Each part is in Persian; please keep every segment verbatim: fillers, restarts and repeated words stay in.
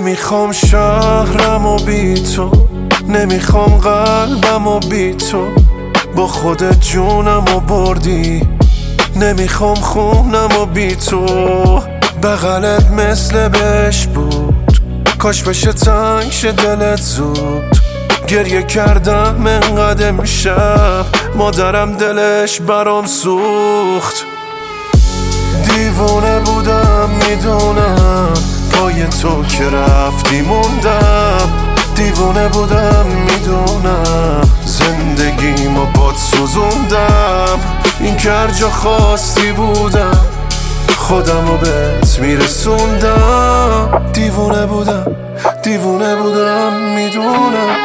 نمیخوام شهرم و بی تو، نمیخوام قلبم و بی تو، با خودت جونم و بردی. نمیخوام خونم و بی تو، بغلت مثل بهش بود، کاش بشه تنگ شه دلت زود. گریه کردم انقدر امشب، مادرم دلش برام سوخت. دیوونه بودم میدونم، پای تو که رفتی موندم. دیوونه بودم میدونم، زندگیمو باد سوزوندم. این که هر جا خواستی بودم، خودمو بهت میرسوندم. دیوونه بودم دیوونه بودم میدونم.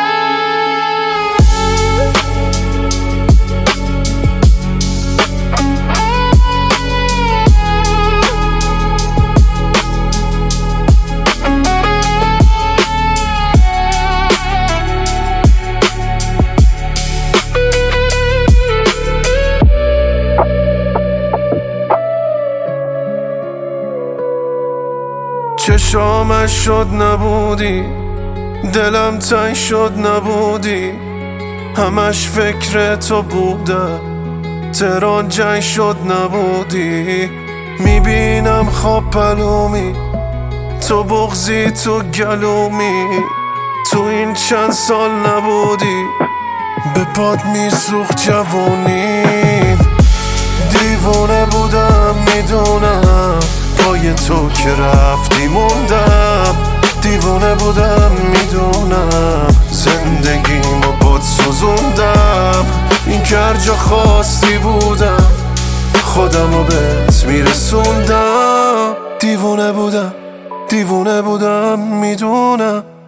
چشامش شد نبودی، دلم تنگ شد نبودی، همش فکر تو بودم، تهران جنگ شد نبودی. میبینم خواب پلومی، تو بغضی تو گلومی، تو این چند سال نبودی، به پاد میسوخت جوونیم. دیوونه بودم میدونم، پای تو که رفتی موندم. دیوونه بودم میدونم، زندگیمو باد سوزوندم. این که هر جا خواستی بودم، خودمو بهت میرسوندم. دیوونه بودم دیوونه بودم میدونم.